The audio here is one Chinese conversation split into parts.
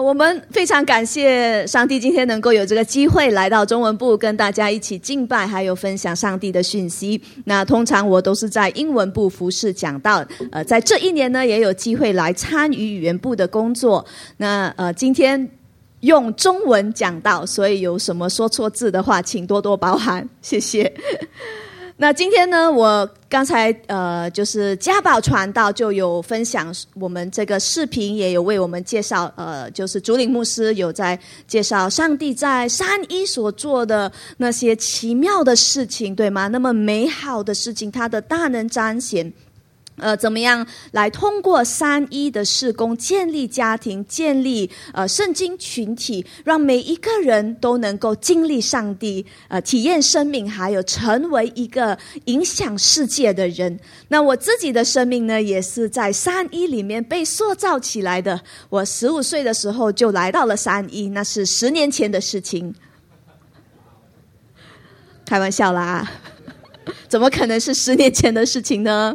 我们非常感谢上帝今天能够有这个机会来到中文部跟大家一起敬拜，还有分享上帝的讯息。那通常我都是在英文部服侍讲道，在这一年呢也有机会来参与语言部的工作。那今天用中文讲道，所以有什么说错字的话请多多包涵，谢谢。那今天呢，我刚才就是家宝传道就有分享我们这个视频，也有为我们介绍就是主领牧师有在介绍上帝在三一所做的那些奇妙的事情，对吗？那么美好的事情，他的大能彰显。怎么样来通过三一的事工建立家庭，建立圣经群体，让每一个人都能够经历上帝，体验生命，还有成为一个影响世界的人。那我自己的生命呢，也是在三一里面被塑造起来的。我15岁的时候就来到了三一，那是10年前的事情。开玩笑啦，怎么可能是10年前的事情呢？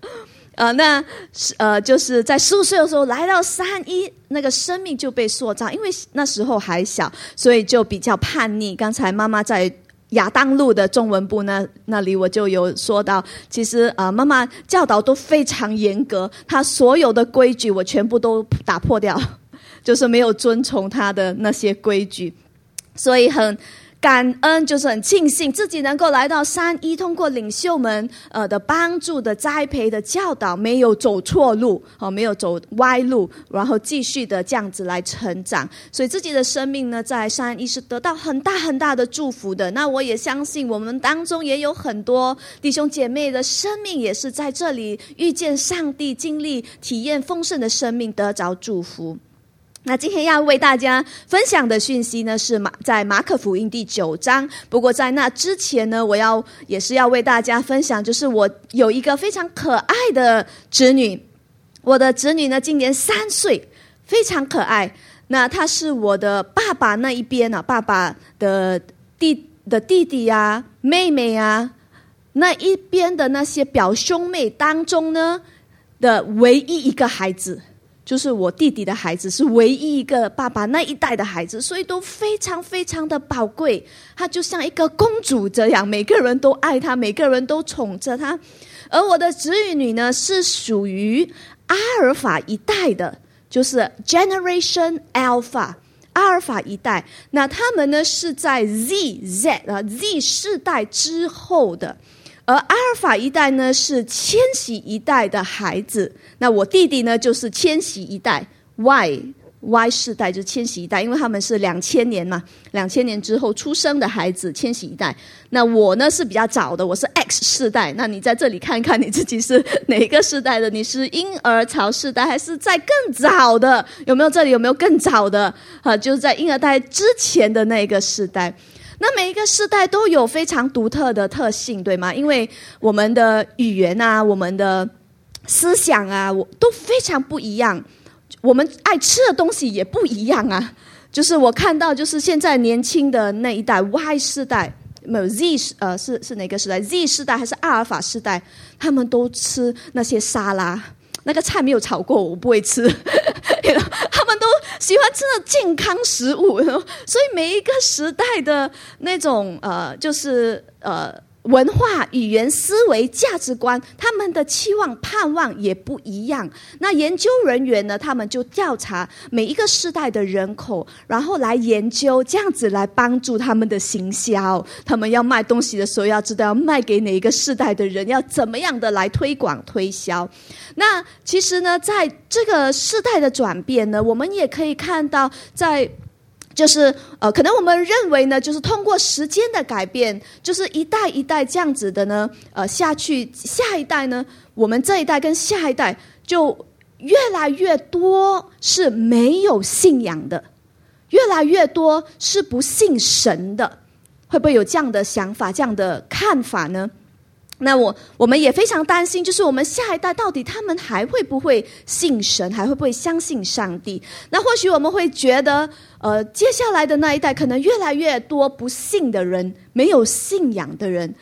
就是在15岁的时候来到三一，那个生命就被塑造，因为那时候还小，所以就比较叛逆。刚才妈妈在亚当路的中文部那里我就有说到，其实妈妈教导都非常严格，她所有的规矩我全部都打破掉，就是没有遵从她的那些规矩，所以很感恩，就是很庆幸自己能够来到三一，通过领袖们的帮助的栽培的教导，没有走错路，没有走歪路，然后继续的这样子来成长。所以自己的生命呢，在三一是得到很大很大的祝福的。那我也相信我们当中也有很多弟兄姐妹的生命也是在这里遇见上帝，经历体验丰盛的生命，得着祝福。那今天要为大家分享的讯息呢，是在马可福音第9章。不过在那之前呢，也是要为大家分享，就是我有一个非常可爱的侄女。我的侄女呢，今年3岁，非常可爱。那她是我的爸爸那一边啊，爸爸的弟弟啊、妹妹啊，那一边的那些表兄妹当中呢的唯一一个孩子。就是我弟弟的孩子，是唯一一个爸爸那一代的孩子，所以都非常非常的宝贵。她就像一个公主这样，每个人都爱她，每个人都宠着她。而我的侄女呢，是属于阿尔法一代的，就是 Generation Alpha 阿尔法一代。那他们呢是在 Z 世代之后的。而阿尔法一代呢是千禧一代的孩子，那我弟弟呢就是千禧一代 Y 世代，就是千禧一代，因为他们是2000年嘛，2000年之后出生的孩子，千禧一代。那我呢是比较早的，我是 X 世代。那你在这里看看你自己是哪一个世代的？你是婴儿潮世代，还是在更早的？有没有这里有没有更早的？就是在婴儿代之前的那个世代。那每一个世代都有非常独特的特性，对吗？因为我们的语言啊，我们的思想啊，都非常不一样。我们爱吃的东西也不一样啊。就是我看到，就是现在年轻的那一代 Y 世代，没有 Z 是哪个世代 ？Z 世代还是阿尔法世代？他们都吃那些沙拉。那个菜没有炒过，我不会吃。他们都喜欢吃的健康食物，所以每一个时代的那种就是文化、语言、思维、价值观，他们的期望、盼望也不一样。那研究人员呢，他们就调查每一个世代的人口，然后来研究，这样子来帮助他们的行销。他们要卖东西的时候，要知道要卖给哪一个世代的人，要怎么样的来推广推销。那其实呢，在这个世代的转变呢，我们也可以看到就是可能我们认为呢，就是通过时间的改变，就是一代一代这样子的呢，下去，下一代呢，我们这一代跟下一代就越来越多是没有信仰的，越来越多是不信神的，会不会有这样的想法、这样的看法呢？那我们也非常担心，就是我们下一代到底他们还会不会信神，还会不会相信上帝？那或许我们会觉得，接下来的那一代可能越来越多不信的人，没有信仰的人。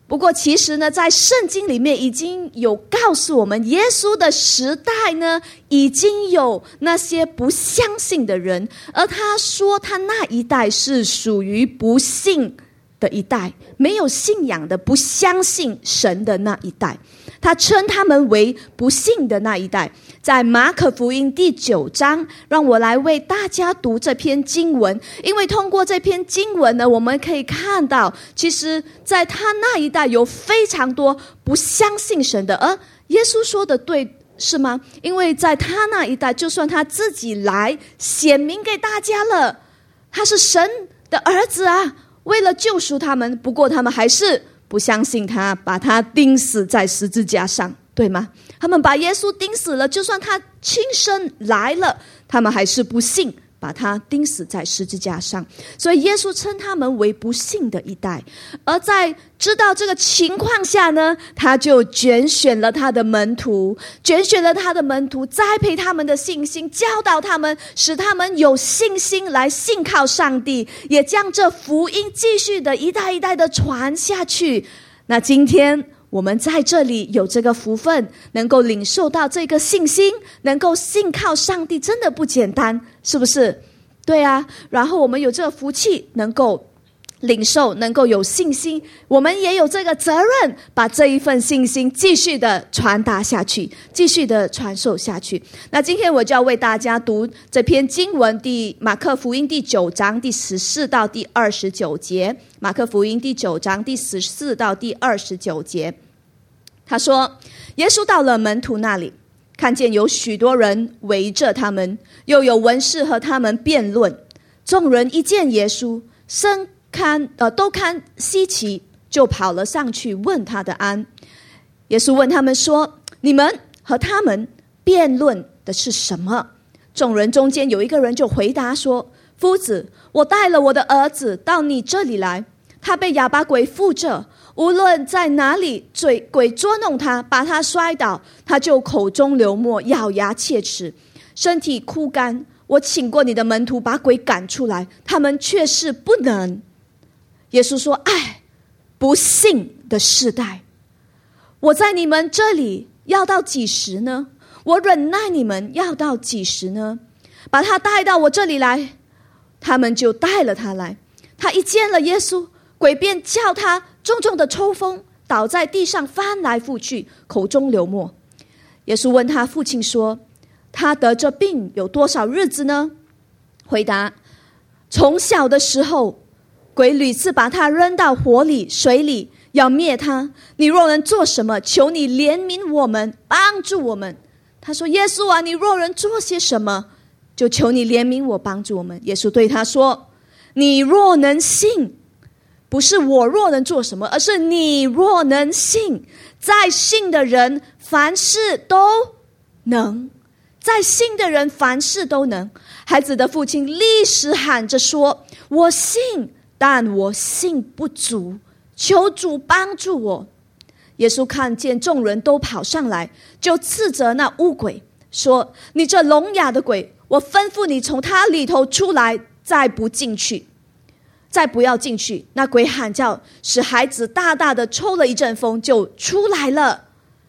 不过其实呢，在圣经里面已经有告诉我们，耶稣的时代呢，已经有那些不相信的人，而他说他那一代是属于不信的一代，没有信仰的，不相信神的那一代，他称他们为不信的那一代。在马可福音第9章，让我来为大家读这篇经文，因为通过这篇经文呢，我们可以看到，其实在他那一代有非常多不相信神的，而耶稣说的对是吗？因为在他那一代，就算他自己来显明给大家了，他是神的儿子啊，为了救赎他们，不过他们还是不相信他，把他钉死在十字架上，对吗？他们把耶稣钉死了，就算他亲身来了，他们还是不信，把他钉死在十字架上。所以耶稣称他们为不信的一代。而在知道这个情况下呢，他就拣选了他的门徒，栽培他们的信心，教导他们，使他们有信心来信靠上帝，也将这福音继续的一代一代的传下去。那今天我们在这里有这个福分，能够领受到这个信心，能够信靠上帝，真的不简单，是不是？对啊，然后我们有这个福气，能够领受，能够有信心，我们也有这个责任，把这一份信心继续的传达下去，继续的传授下去。那今天我就要为大家读这篇经文，马可福音第9章第14到第29节。马可福音第9章第14到第29节，他说，耶稣到了门徒那里，看见有许多人围着他们，又有文士和他们辩论。众人一见耶稣，都看稀奇，就跑了上去问他的安。耶稣问他们说，你们和他们辩论的是什么？众人中间有一个人就回答说，夫子，我带了我的儿子到你这里来，他被哑巴鬼附着，无论在哪里，鬼捉弄他，把他摔倒，他就口中流沫，咬牙切齿，身体枯干。我请过你的门徒把鬼赶出来，他们却是不能。耶稣说，哎，不信的世代，我在你们这里要到几时呢？我忍耐你们要到几时呢？把他带到我这里来。他们就带了他来。他一见了耶稣，鬼便叫他重重的抽风，倒在地上翻来覆去，口中流沫。耶稣问他父亲说，他得这病有多少日子呢？回答，从小的时候，鬼屡次把他扔到火里水里，要灭他。你若能做什么，求你怜悯我们，帮助我们。他说，耶稣啊，你若能做些什么，就求你怜悯我，帮助我们。耶稣对他说，你若能信，不是我若能做什么，而是你若能信，在信的人凡事都能，在信的人凡事都能。孩子的父亲立时喊着说，我信，但我信不足，求主帮助我。耶稣看见众人都跑上来，就斥责那污鬼说，你这聋哑的鬼，我吩咐你从他里头出来，再不要进去。那鬼喊叫，使孩子大大的抽了一阵风，就出来了。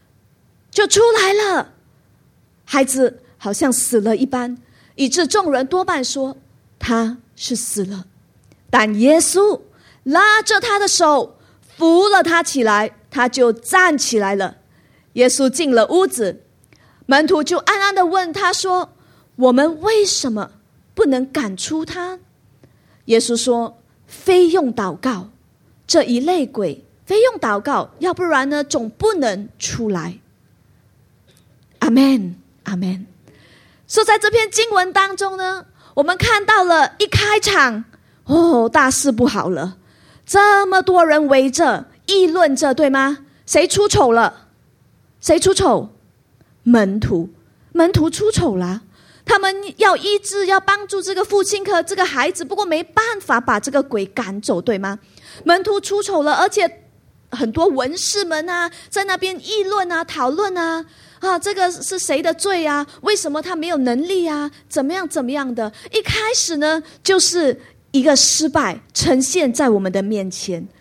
孩子好像死了一般，以致众人多半说他是死了。但耶稣拉着他的手，扶了他起来，他就站起来了。耶稣进了屋子，门徒就暗暗地问他说，我们为什么不能赶出他？耶稣说，非用祷告，这一类鬼非用祷告，要不然呢，总不能出来。阿们，阿们。所以在这篇经文当中呢，我们看到了一开场，大事不好了，这么多人围着议论着，对吗？谁出丑了？谁出丑？门徒出丑了。他们要医治，要帮助这个父亲和这个孩子，不过没办法把这个鬼赶走，对吗？门徒出丑了，而且很多文士们啊，在那边议论啊，讨论啊，这个是谁的罪啊？为什么他没有能力啊？怎么样的？一开始呢，就是一个失败呈现在我们的面前。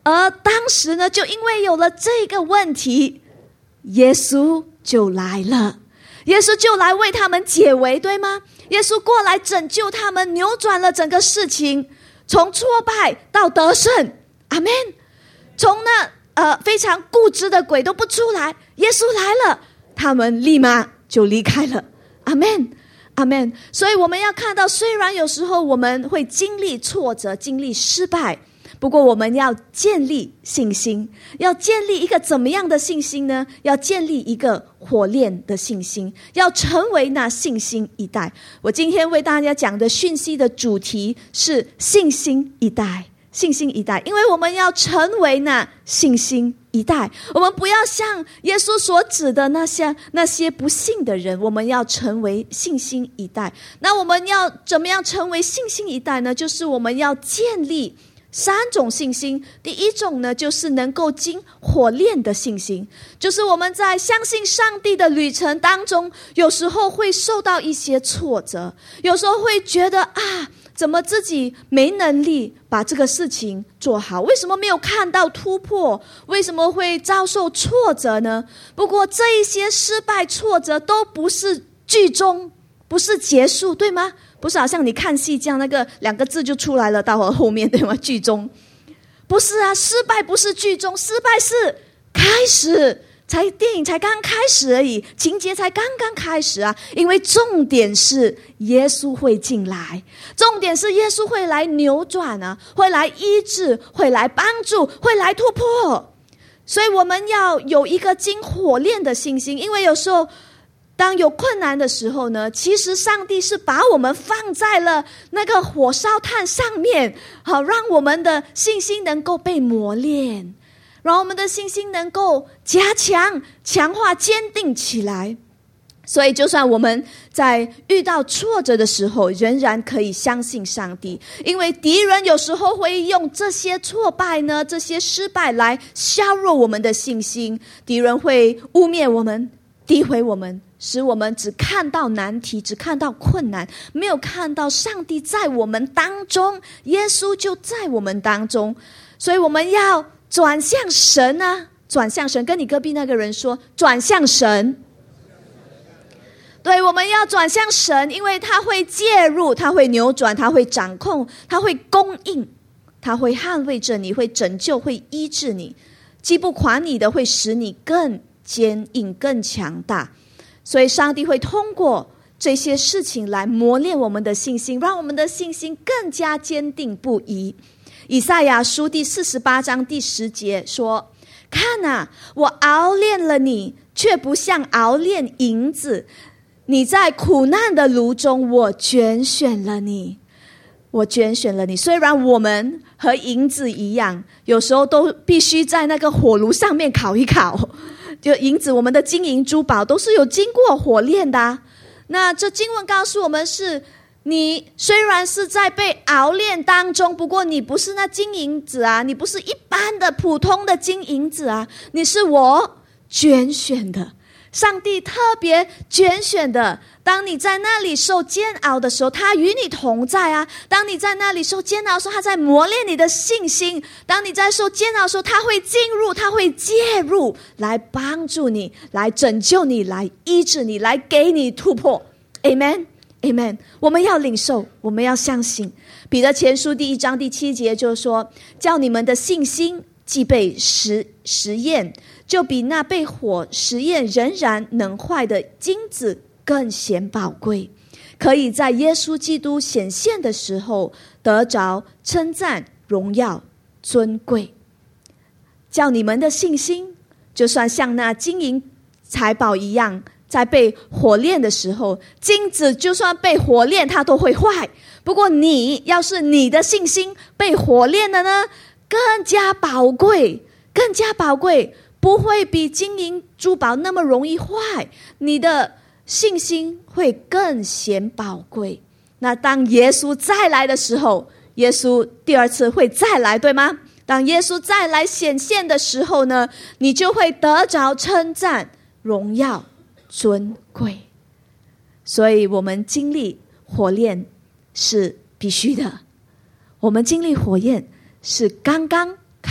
而当时呢，就因为有了这个问题，耶稣就来了，耶稣就来为他们解围，对吗？耶稣过来拯救他们，扭转了整个事情，从挫败到得胜。阿们。从那非常固执的鬼都不出来，耶稣来了，他们立马就离开了。阿们，阿们。所以我们要看到，虽然有时候我们会经历挫折，经历失败，不过我们要建立信心。要建立一个怎么样的信心呢？要建立一个火炼的信心，要成为那信心一代。我今天为大家讲的讯息的主题是信心一代，信心一代。因为我们要成为那信心一代，我们不要像耶稣所指的那些不信的人，我们要成为信心一代。那我们要怎么样成为信心一代呢？就是我们要建立3种信心。第一种呢，就是能够经火炼的信心，就是我们在相信上帝的旅程当中，有时候会受到一些挫折，有时候会觉得怎么自己没能力把这个事情做好？为什么没有看到突破？为什么会遭受挫折呢？不过这一些失败挫折都不是剧终，不是结束，对吗？不是好像你看戏这样，那个2个字就出来了，到后面对吗？剧终。不是啊，失败不是剧终，失败是开始，电影才刚开始而已，情节才刚刚开始啊。因为重点是耶稣会进来，重点是耶稣会来扭转啊，会来医治，会来帮助，会来突破。所以我们要有一个经火炼的信心。因为有时候当有困难的时候呢，其实上帝是把我们放在了那个火烧炭上面，好让我们的信心能够被磨练，让我们的信心能够加强、强化、坚定起来。所以就算我们在遇到挫折的时候，仍然可以相信上帝。因为敌人有时候会用这些挫败呢，这些失败来削弱我们的信心。敌人会污蔑我们，诋毁我们，使我们只看到难题，只看到困难，没有看到上帝在我们当中，耶稣就在我们当中。所以我们要转向神啊，转向神。跟你隔壁那个人说，转向神。对，我们要转向神，因为他会介入，他会扭转，他会掌控，他会供应，他会捍卫着你，会拯救，会医治你。击不垮你的，会使你更坚硬、更强大。所以上帝会通过这些事情来磨练我们的信心，让我们的信心更加坚定不移。以赛亚书第48章第10节说，看啊，我熬炼了你，却不像熬炼银子，你在苦难的炉中，我拣选了你，我拣选了你。虽然我们和银子一样，有时候都必须在那个火炉上面烤一烤，就银子，我们的金银珠宝都是有经过火炼的啊。那这经文告诉我们是，你虽然是在被熬炼当中，不过你不是那金银子啊，你不是一般的普通的金银子啊，你是我拣选的，上帝特别拣选的。当你在那里受煎熬的时候，他与你同在啊。当你在那里受煎熬的时候，他在磨练你的信心。当你在受煎熬的时候，他会进入，他会介入，来帮助你，来拯救你，来医治你，来给你突破。 Amen Amen。 我们要领受，我们要相信。彼得前书第1章第7节就说，叫你们的信心既被实验，就比那被火实验仍然能坏的金子更显宝贵，可以在耶稣基督显现的时候得着称赞、荣耀、尊贵。叫你们的信心就算像那金银财宝一样，在被火炼的时候，金子就算被火炼它都会坏，不过你要是你的信心被火炼了呢，更加宝贵，更加宝贵，不会比金银珠宝那么容易坏，你的信心会更显宝贵。那当耶稣再来的时候，耶稣第2次会再来，对吗？当耶稣再来显现的时候呢，你就会得着称赞、荣耀、尊贵。所以我们经历火炼是必须的，我们经历火焰是刚刚开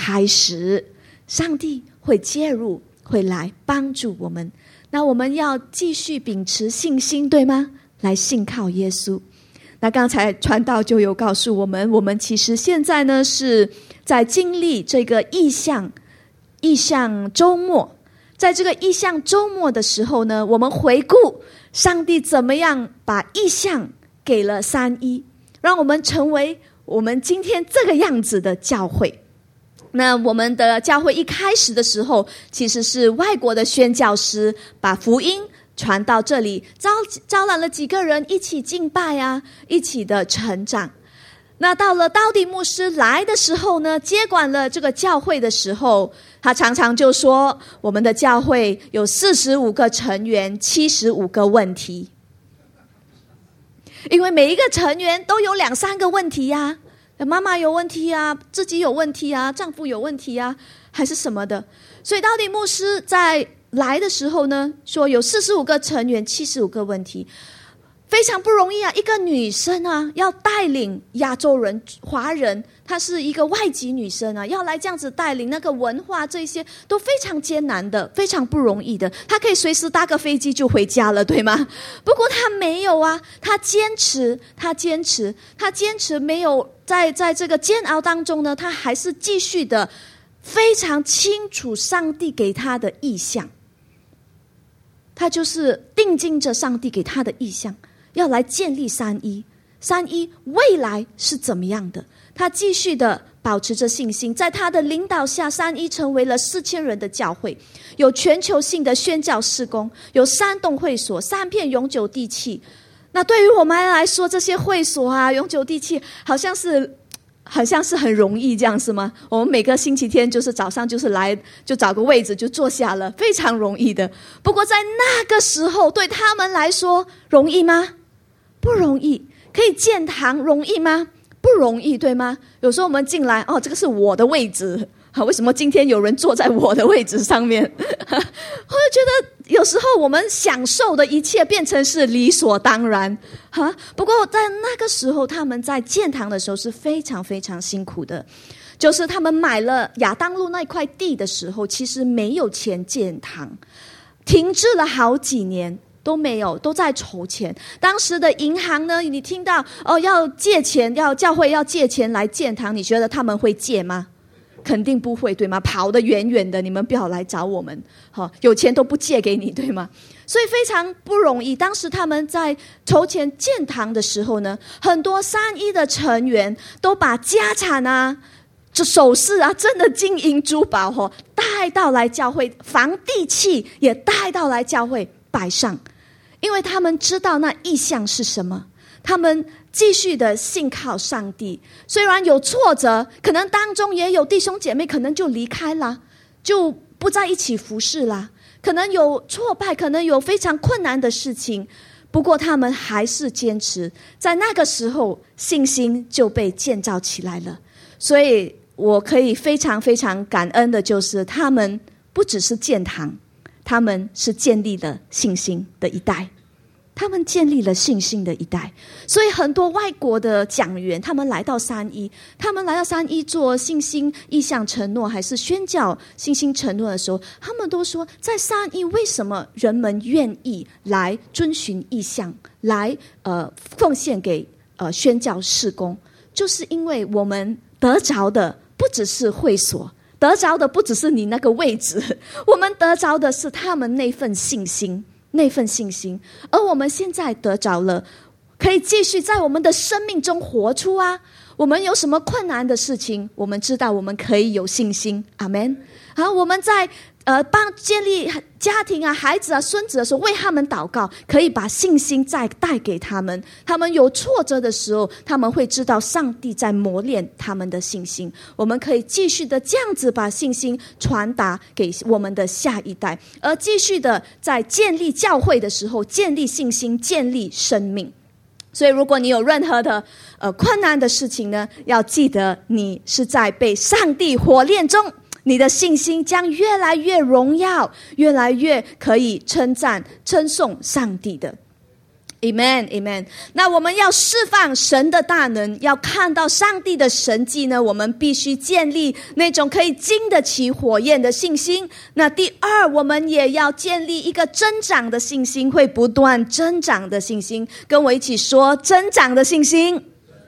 开始，上帝会介入，会来帮助我们。那我们要继续秉持信心，对吗？来信靠耶稣。那刚才传道就有告诉我们，我们其实现在呢是在经历这个异象周末。在这个异象周末的时候呢，我们回顾上帝怎么样把异象给了311，让我们成为我们今天这个样子的教会。那我们的教会一开始的时候，其实是外国的宣教师把福音传到这里，招揽了几个人一起敬拜啊，一起的成长。那到了道地牧师来的时候呢，接管了这个教会的时候，他常常就说，我们的教会有45个成员，75个问题。因为每一个成员都有2-3个问题呀，妈妈有问题啊，自己有问题啊，丈夫有问题啊，还是什么的。所以道地牧师在来的时候呢，说有45个成员，75个问题，非常不容易啊！一个女生啊，要带领亚洲人、华人，她是一个外籍女生啊，要来这样子带领那个文化，这些都非常艰难的，非常不容易的。她可以随时搭个飞机就回家了，对吗？不过她没有啊，她坚持，没有在这个煎熬当中呢，她还是继续的非常清楚上帝给她的意象。她就是定睛着上帝给她的意象，要来建立311未来是怎么样的。他继续的保持着信心，在他的领导下，311成为了4000人的教会，有全球性的宣教事工，有3栋会所，3片永久地契。那对于我们来说，这些会所啊，永久地契好像是很容易这样是吗？我们每个星期天就是早上就是来，就找个位置就坐下了，非常容易的。不过在那个时候对他们来说容易吗？不容易。可以建堂容易吗？不容易，对吗？有时候我们进来，这个是我的位置，为什么今天有人坐在我的位置上面？我就觉得有时候我们享受的一切变成是理所当然。不过在那个时候，他们在建堂的时候是非常非常辛苦的。就是他们买了亚当路那块地的时候，其实没有钱建堂，停滞了好几年都没有，都在筹钱。当时的银行呢，你听到要借钱，要教会要借钱来建堂，你觉得他们会借吗？肯定不会，对吗？跑得远远的，你们不要来找我们，有钱都不借给你，对吗？所以非常不容易。当时他们在筹钱建堂的时候呢，很多311的成员都把家产啊、这首饰啊，真的金银珠宝带到来教会，房地契也带到来教会摆上。因为他们知道那意象是什么，他们继续的信靠上帝。虽然有挫折，可能当中也有弟兄姐妹可能就离开了，就不在一起服侍了，可能有挫败，可能有非常困难的事情，不过他们还是坚持。在那个时候，信心就被建造起来了。所以我可以非常非常感恩的就是他们不只是建堂，他们是建立了信心的一代，他们建立了信心的一代。所以很多外国的讲员，他们来到311做信心意向承诺，还是宣教信心承诺的时候，他们都说，在311为什么人们愿意来遵循意向，来奉献给宣教事工，就是因为我们得着的不只是会所，得着的不只是你那个位置，我们得着的是他们那份信心。而我们现在得着了，可以继续在我们的生命中活出啊。我们有什么困难的事情，我们知道我们可以有信心。阿们。好，我们在建立家庭啊、孩子啊、孙子的时候，为他们祷告，可以把信心再带给他们。他们有挫折的时候，他们会知道上帝在磨练他们的信心。我们可以继续的这样子把信心传达给我们的下一代，而继续的在建立教会的时候，建立信心，建立生命。所以如果你有任何的困难的事情呢，要记得你是在被上帝火炼中，你的信心将越来越荣耀，越来越可以称赞称颂上帝的。 Amen, Amen。那我们要释放神的大能，要看到上帝的神迹呢，我们必须建立那种可以经得起火焰的信心。那第二，我们也要建立一个增长的信心，会不断增长的信心。跟我一起说，增长的信心。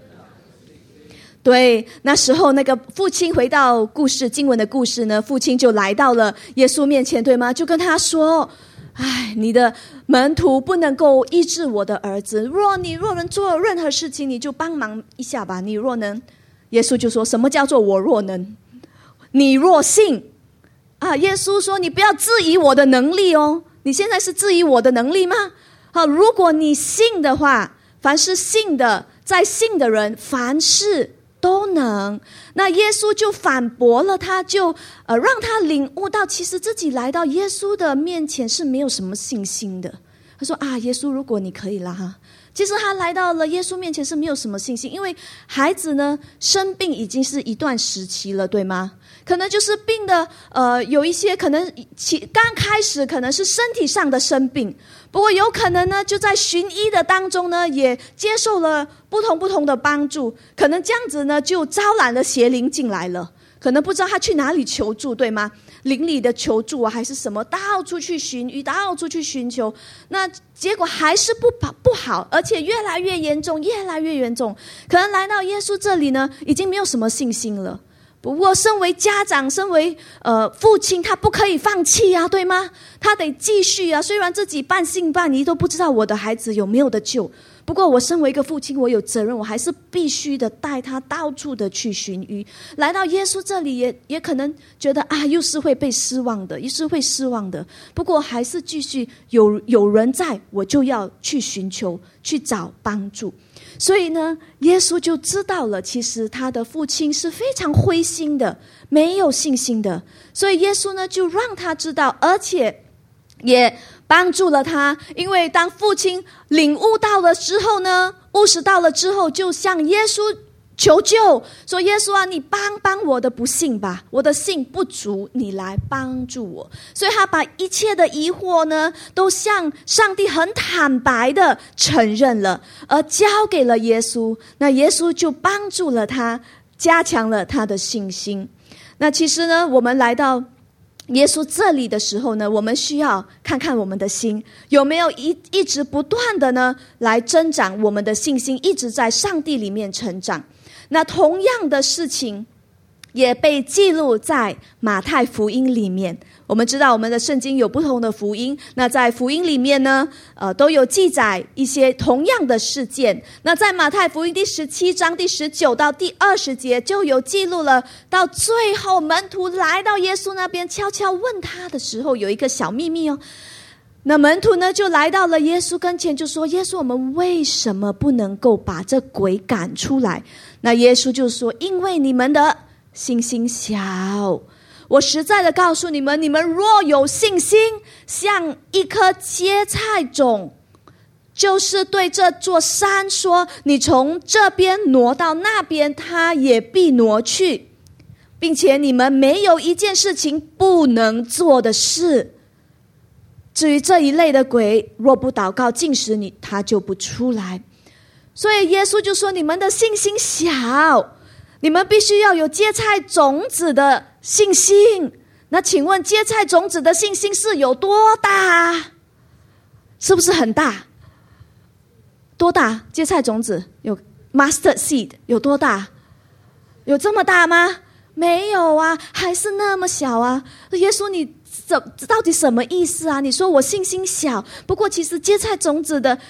对，那时候那个父亲回到经文的故事呢，父亲就来到了耶稣面前，对吗？就跟他说，你的门徒不能够医治我的儿子，你若能做任何事情，你就帮忙一下吧。你若能，耶稣就说，什么叫做我若能？你若信耶稣说，你不要质疑我的能力哦。你现在是质疑我的能力吗？如果你信的话，凡是信的，在信的人，凡事都能。那耶稣就反驳了他，就让他领悟到，其实自己来到耶稣的面前是没有什么信心的。他说耶稣，如果你可以啦其实他来到了耶稣面前是没有什么信心，因为孩子呢生病已经是一段时期了，对吗？可能就是病的有一些可能刚开始可能是身体上的生病，不过有可能呢就在寻医的当中呢也接受了不同的帮助，可能这样子呢就招揽了邪灵进来了，可能不知道他去哪里求助，对吗？邻里的求助还是什么，到处去寻医，到处去寻求，那结果还是不好，而且越来越严重，可能来到耶稣这里呢已经没有什么信心了。不过身为家长，身为父亲，他不可以放弃啊，对吗？他得继续啊，虽然自己半信半疑，都不知道我的孩子有没有得救，不过我身为一个父亲，我有责任，我还是必须的带他到处的去寻医。来到耶稣这里也可能觉得又是会被失望的，又是会失望的，不过还是继续有人在，我就要去寻求，去找帮助。所以呢，耶稣就知道了，其实他的父亲是非常灰心的，没有信心的。所以耶稣呢就让他知道，而且也帮助了他。因为当父亲领悟到了之后呢，悟识到了之后，就向耶稣求救，说耶稣你帮我的不信吧，我的信不足，你来帮助我。所以他把一切的疑惑呢都向上帝很坦白的承认了，而交给了耶稣。那耶稣就帮助了他，加强了他的信心。那其实呢，我们来到耶稣这里的时候呢，我们需要看看我们的心有没有一直不断的呢来增长我们的信心，一直在上帝里面成长。那同样的事情也被记录在马太福音里面。我们知道我们的圣经有不同的福音，那在福音里面呢都有记载一些同样的事件。那在马太福音第17章第19到第20节就有记录了，到最后门徒来到耶稣那边悄悄问他的时候，有一个小秘密哦。那门徒呢就来到了耶稣跟前，就说，耶稣，我们为什么不能够把这鬼赶出来？那耶稣就说，因为你们的信心小。我实在的告诉你们，你们若有信心，像一颗芥菜种，就是对这座山说，你从这边挪到那边，它也必挪去，并且你们没有一件事情不能做的事。至于这一类的鬼，若不祷告禁食，他就不出来。所以耶稣就说，你们的信心小，你们必须要有芥菜种子的信心。那请问芥菜种子的信心是有多大？是不是很大？多大？芥菜种子有 mustard seed 有多大？有这么大吗？没有啊，还是那么小啊。耶稣，你到底什么意思啊？你说我信心小，不过其实芥菜种子的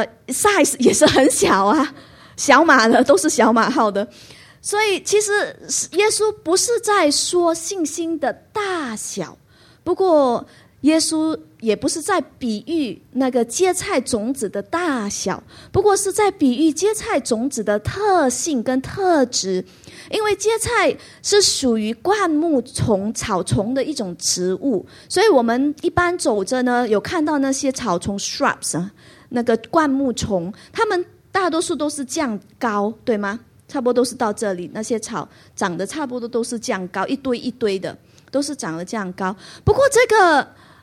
size 也是很小啊，小马的都是小马号的。所以其实耶稣不是在说信心的大小，不过耶稣也不是在比喻那个芥菜种子的大小，不过是在比喻芥菜种子的特性跟特质。因为芥菜是属于灌木丛草丛的一种植物，所以我们一般走着呢，有看到那些草丛 shrubs 那个灌木丛，它们大多数都是这样高，对吗？差不多都是到这里，那些草长得差不多都是这样高，一堆一堆的，都是长得这样高。不过这个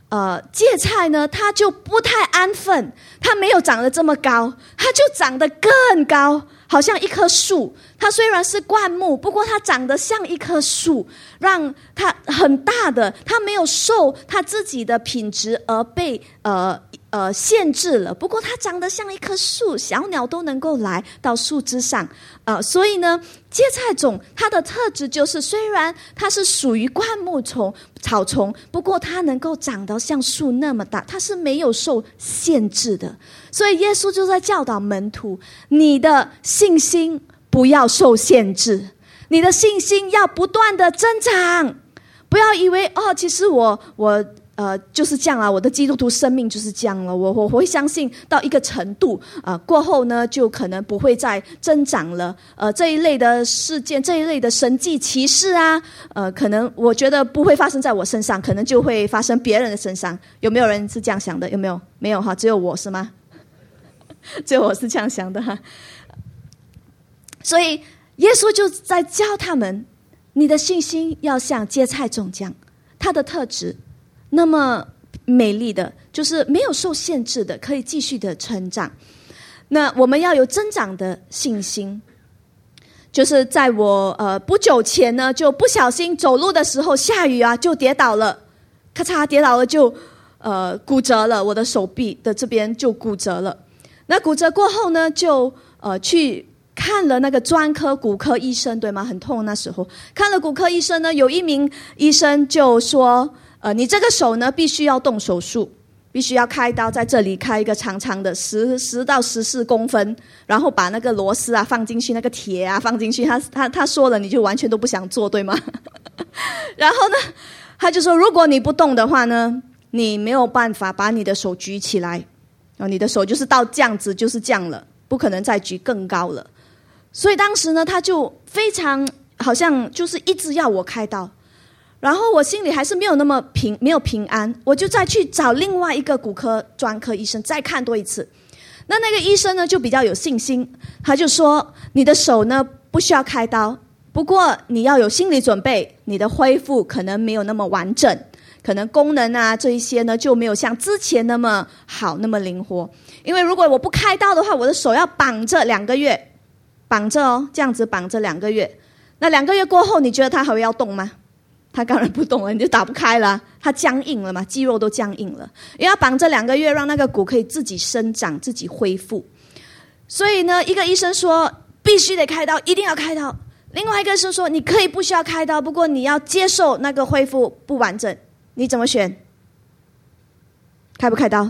芥菜呢，它就不太安分，它没有长得这么高，它就长得更高，好像一棵树。它虽然是灌木，不过它长得像一棵树，让它很大的，它没有受它自己的品质而被限制了。不过它长得像一棵树，小鸟都能够来到树枝上。所以呢，芥菜种它的特质就是，虽然它是属于灌木草丛，不过它能够长得像树那么大，它是没有受限制的。所以耶稣就在教导门徒，你的信心不要受限制，你的信心要不断的增长。不要以为其实我就是这样啊，我的基督徒生命就是这样了，我会相信到一个程度过后呢，就可能不会再增长了。这一类的事件，这一类的神迹奇事啊，可能我觉得不会发生在我身上，可能就会发生别人的身上。有没有人是这样想的？有没有？没有哈，只有我是吗？只有我是这样想的哈。所以耶稣就在教他们，你的信心要像芥菜种这样，它的特质那么美丽的，就是没有受限制的，可以继续的成长。那我们要有增长的信心。就是在我不久前呢，就不小心走路的时候下雨啊，就跌倒了，咔嚓跌倒了，就骨折了，我的手臂的这边就骨折了。那骨折过后呢，就去看了那个专科骨科医生，对吗？很痛那时候。看了骨科医生呢，有一名医生就说，你这个手呢必须要动手术，必须要开刀，在这里开一个长长的10到14公分，然后把那个螺丝啊放进去，那个铁啊放进去。他说了，你就完全都不想做，对吗？然后呢，他就说，如果你不动的话呢，你没有办法把你的手举起来，你的手就是到这样子，就是这样了，不可能再举更高了。所以当时呢，他就非常好像就是一直要我开刀，然后我心里还是没有那么没有平安，我就再去找另外一个骨科专科医生再看多一次。那个医生呢就比较有信心，他就说，你的手呢不需要开刀，不过你要有心理准备，你的恢复可能没有那么完整，可能功能啊这一些呢就没有像之前那么好，那么灵活。因为如果我不开刀的话，我的手要绑着2个月，绑着这样子绑着2个月。那2个月过后，你觉得它还会要动吗？它当然不动了，你就打不开了，它僵硬了嘛，肌肉都僵硬了。因为要绑着2个月，让那个骨可以自己生长，自己恢复。所以呢，一个医生说必须得开刀，一定要开刀。另外一个是说，你可以不需要开刀，不过你要接受那个恢复不完整。你怎么选？开不开刀？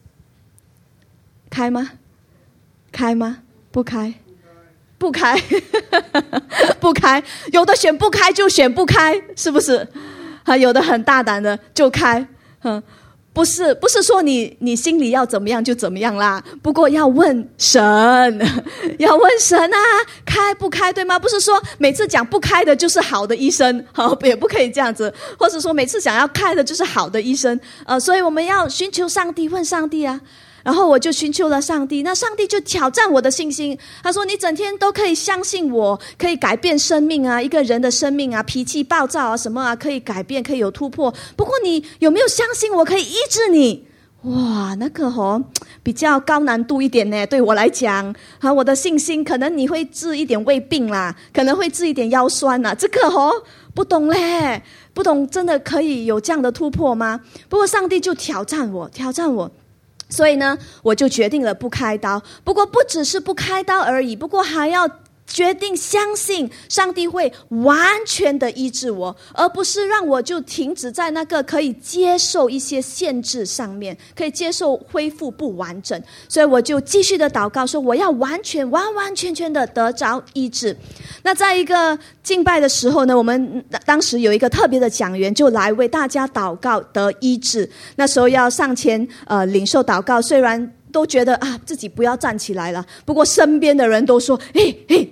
开吗？开吗？不开？不开不开，有的选不开就选不开，是不是？有的很大胆的就开。不是说你心里要怎么样就怎么样啦，不过要问神，要问神啊，开不开，对吗？不是说每次讲不开的就是好的医生，也不可以这样子，或者说每次想要开的就是好的医生。所以我们要寻求上帝，问上帝啊。然后我就寻求了上帝，那上帝就挑战我的信心。他说，你整天都可以相信我可以改变生命啊，一个人的生命啊，脾气暴躁啊什么啊可以改变，可以有突破，不过你有没有相信我可以医治你？哇，那个比较高难度一点呢，对我来讲我的信心可能你会治一点胃病啦，可能会治一点腰酸啦，这个不懂嘞，不懂真的可以有这样的突破吗？不过上帝就挑战我。所以呢，我就决定了不开刀。不过不只是不开刀而已，不过还要决定相信上帝会完全的医治我，而不是让我就停止在那个可以接受一些限制上面，可以接受恢复不完整。所以我就继续的祷告说，我要完完全的得着医治。那在一个敬拜的时候呢，我们当时有一个特别的讲员就来为大家祷告得医治。那时候要上前领受祷告，虽然都觉得自己不要站起来了，不过身边的人都说，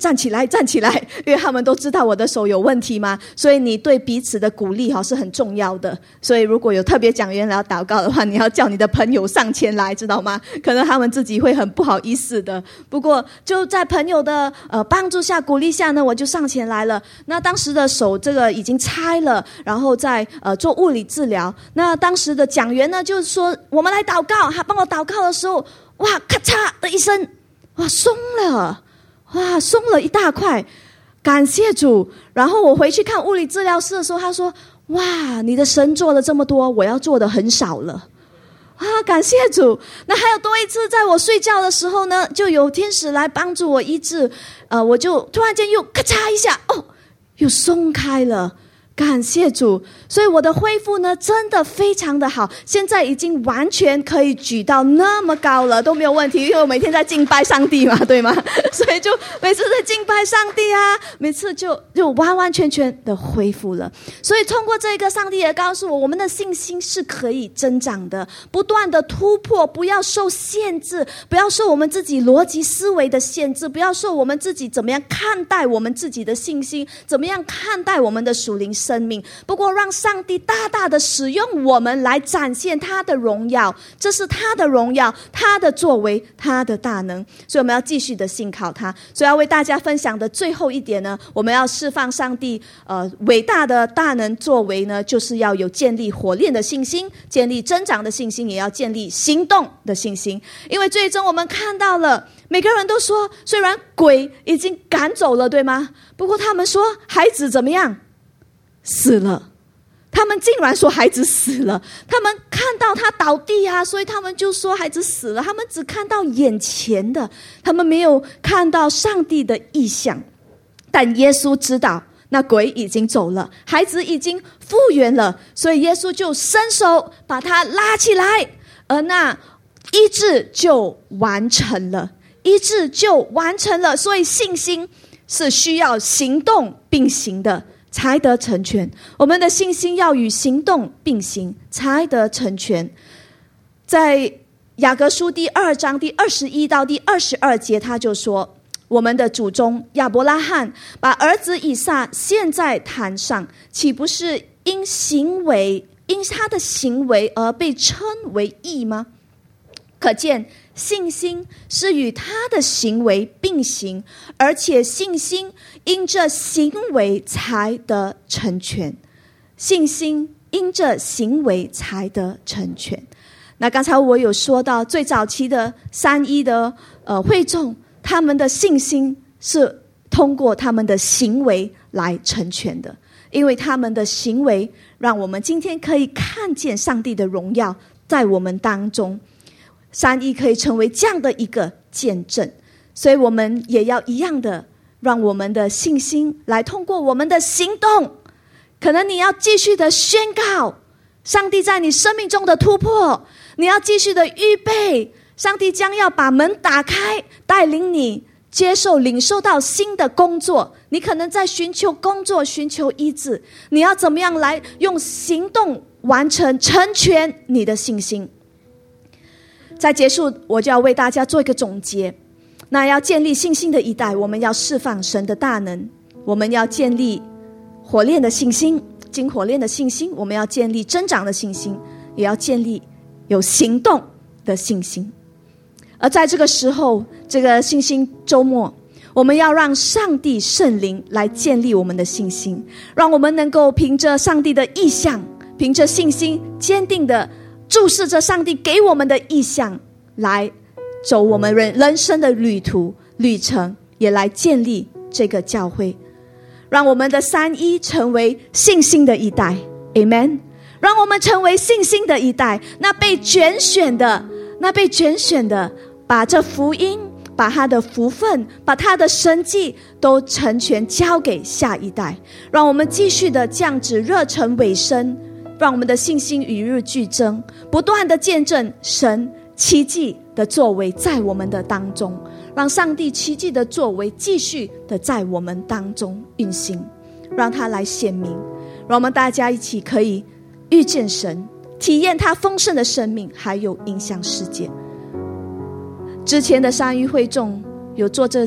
站起来，站起来，因为他们都知道我的手有问题嘛，所以你对彼此的鼓励是很重要的。所以如果有特别讲员来要祷告的话，你要叫你的朋友上前来，知道吗？可能他们自己会很不好意思的。不过就在朋友的帮助下、鼓励下呢，我就上前来了。那当时的手这个已经拆了，然后在做物理治疗。那当时的讲员呢，就是说我们来祷告，他帮我祷告的时候，哇，咔嚓的一声，哇，松了，哇，松了一大块，感谢主。然后我回去看物理治疗师的时候，他说，哇，你的神做了这么多，我要做的很少了。感谢主。那还有多一次，在我睡觉的时候呢，就有天使来帮助我医治，我就突然间又咔嚓一下，又松开了。感谢主。所以我的恢复呢真的非常的好，现在已经完全可以举到那么高了，都没有问题，因为我每天在敬拜上帝嘛，对吗？所以就每次在敬拜上帝啊，每次就完完全全的恢复了。所以通过这个，上帝也告诉我们的信心是可以增长的，不断的突破，不要受限制，不要受我们自己逻辑思维的限制，不要受我们自己怎么样看待我们自己的信心，怎么样看待我们的属灵生命。不过让上帝大大的使用我们来展现他的荣耀，这是他的荣耀，他的作为，他的大能。所以我们要继续的信靠他。所以要为大家分享的最后一点呢，我们要释放上帝伟大的大能作为呢，就是要有建立火炼的信心，建立增长的信心，也要建立行动的信心。因为最终我们看到了，每个人都说，虽然鬼已经赶走了，对吗？不过他们说孩子怎么样？死了。他们竟然说孩子死了，他们看到他倒地啊，所以他们就说孩子死了。他们只看到眼前的，他们没有看到上帝的意象。但耶稣知道那鬼已经走了，孩子已经复原了，所以耶稣就伸手把他拉起来，而那医治就完成了，医治就完成了。所以信心是需要行动并行的，才得成全。我们的信心要与行动并行，才得成全。在雅各书第2章第21到第22节，他就说，我们的祖宗亚伯拉罕把儿子以撒献在坛上，岂不是因他的行为而被称为义吗？可见信心是与他的行为并行，而且信心因着行为才得成全。信心因着行为才得成全。那刚才我有说到，最早期的3一的会众，他们的信心是通过他们的行为来成全的，因为他们的行为让我们今天可以看见上帝的荣耀在我们当中。3一可以成为这样的一个见证，所以我们也要一样的让我们的信心来通过我们的行动。可能你要继续的宣告上帝在你生命中的突破，你要继续的预备上帝将要把门打开，带领你接受领受到新的工作。你可能在寻求工作，寻求医治，你要怎么样来用行动完成成全你的信心。在结束，我就要为大家做一个总结。那要建立信心的一代，我们要释放神的大能，我们要建立火炼的信心，经火炼的信心，我们要建立增长的信心，也要建立有行动的信心。而在这个时候，这个信心周末，我们要让上帝圣灵来建立我们的信心，让我们能够凭着上帝的意象，凭着信心坚定的注视着上帝给我们的意象，来走我们人生的旅程，也来建立这个教会。让我们的3一成为信心的一代 Amen。 让我们成为信心的一代，那被拣选的，把这福音，把他的福分，把他的神迹都成全交给下一代。让我们继续的降旨热忱委身，让我们的信心与日俱增，不断的见证神奇迹的作为在我们的当中，让上帝奇迹的作为继续的在我们当中运行，让他来显明，让我们大家一起可以遇见神，体验他丰盛的生命，还有影响世界。之前的3一会众有做这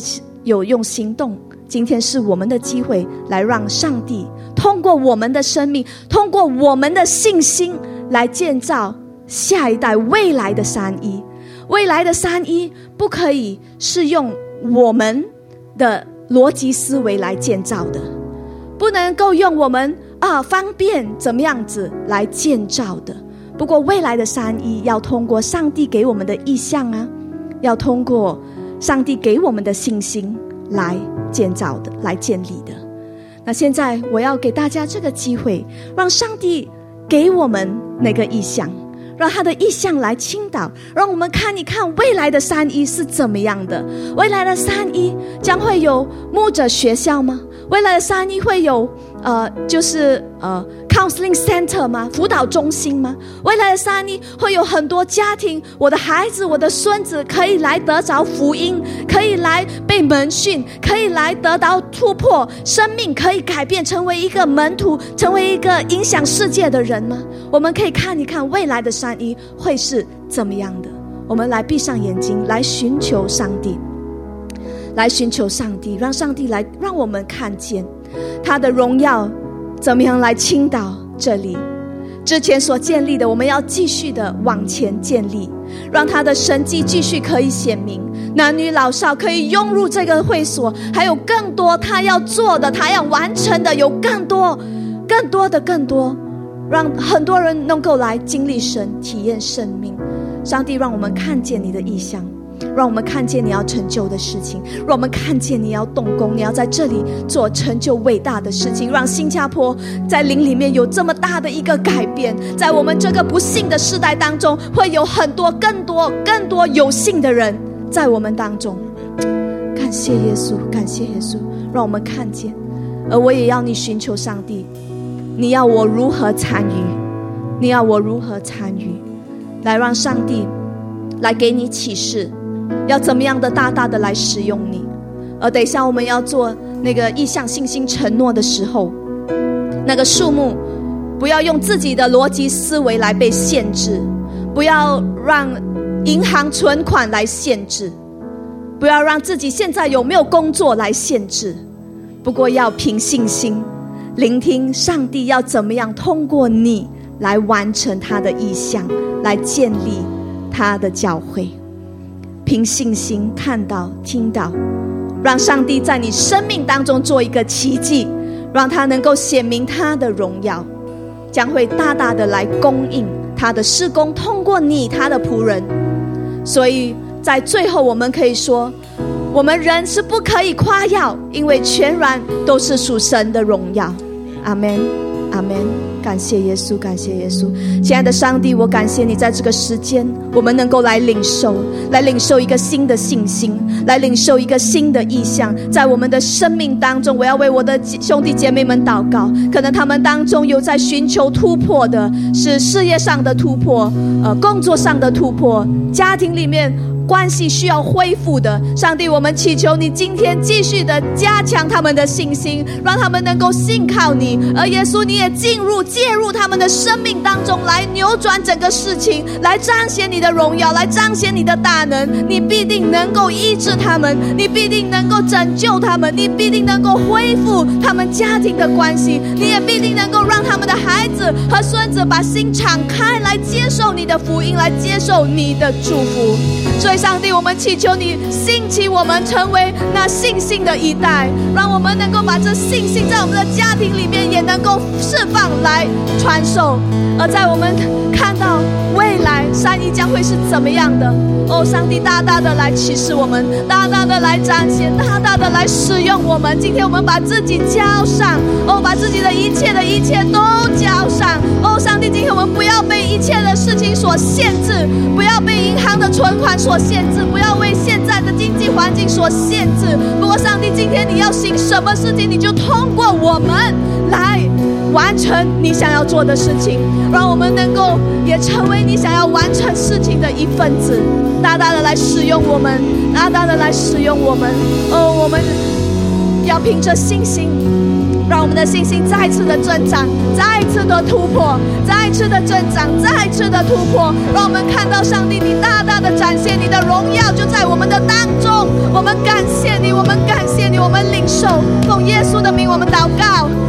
有用行动，今天是我们的机会，来让上帝通过我们的生命，通过我们的信心，来建造下一代未来的311。未来的311不可以是用我们的逻辑思维来建造的，不能够用我们方便怎么样子来建造的。不过未来的311要通过上帝给我们的意象要通过上帝给我们的信心来建造的，来建立的。那现在我要给大家这个机会，让上帝给我们那个意象，让他的意象来倾倒，让我们看一看未来的311是怎么样的。未来的311将会有牧者学校吗？未来的311会有counseling center 吗？辅导中心吗？未来的311会有很多家庭，我的孩子我的孙子可以来得着福音，可以来被门训，可以来得到突破，生命可以改变，成为一个门徒，成为一个影响世界的人吗？我们可以看一看未来的311会是怎么样的。我们来闭上眼睛，来寻求上帝，来寻求上帝，让上帝来让我们看见他的荣耀怎么样来倾倒这里。之前所建立的，我们要继续的往前建立，让他的神迹继续可以显明，男女老少可以涌入这个会所，还有更多他要做的，他要完成的，有更多让很多人能够来经历神，体验生命。上帝让我们看见你的意象，让我们看见你要成就的事情，让我们看见你要动工，你要在这里做成就伟大的事情，让新加坡在灵里面有这么大的一个改变。在我们这个不幸的世代当中，会有很多更多有信的人在我们当中。感谢耶稣，感谢耶稣，让我们看见。而我也要你寻求上帝，你要我如何参与，你要我如何参与，来让上帝来给你启示，要怎么样的大大的来使用你。而等一下我们要做那个意向信心承诺的时候，那个数目不要用自己的逻辑思维来被限制，不要让银行存款来限制，不要让自己现在有没有工作来限制，不过要凭信心聆听上帝要怎么样通过你来完成他的意向，来建立他的教会。凭信心看到听到，让上帝在你生命当中做一个奇迹，让他能够显明他的荣耀，将会大大的来供应他的事工，通过你他的仆人。所以在最后我们可以说，我们人是不可以夸耀，因为全然都是属神的荣耀。阿们，阿们。感谢耶稣，感谢耶稣。亲爱的上帝，我感谢你在这个时间我们能够来领受一个新的信心，来领受一个新的意向。在我们的生命当中，我要为我的兄弟姐妹们祷告，可能他们当中有在寻求突破的，是事业上的突破，工作上的突破，家庭里面关系需要恢复的。上帝，我们祈求你今天继续的加强他们的信心，让他们能够信靠你。而耶稣，你也介入他们的生命当中，来扭转整个事情，来彰显你的荣耀，来彰显你的大能。你必定能够医治他们，你必定能够拯救他们，你必定能够恢复他们家庭的关系，你也必定能够让他们的孩子和孙子把心敞开，来接受你的福音，来接受你的祝福。所以上帝，我们祈求你兴起我们，成为那信心的一代，让我们能够把这信心在我们的家庭里面也能够释放来传授。而在我们看到未来311将会是怎么样的，上帝大大的来启示我们，大大的来彰显，大大的来使用我们。今天我们把自己交上，把自己的一切都交上。上帝，今天我们不要被一切的事情所限制，不要被银行的存款所限制，不要为现在的经济环境所限制。不过上帝，今天你要行什么事情，你就通过我们来完成你想要做的事情，让我们能够也成为你想要完成事情的一份子，大大的来使用我们，大大的来使用我们。我们要凭着信心，让我们的信心再次的增长，再次的突破，再次的增长，再次的突破。让我们看到上帝你大大的展现你的荣耀就在我们的当中。我们感谢你，我们感领受。奉耶稣的名我们祷告，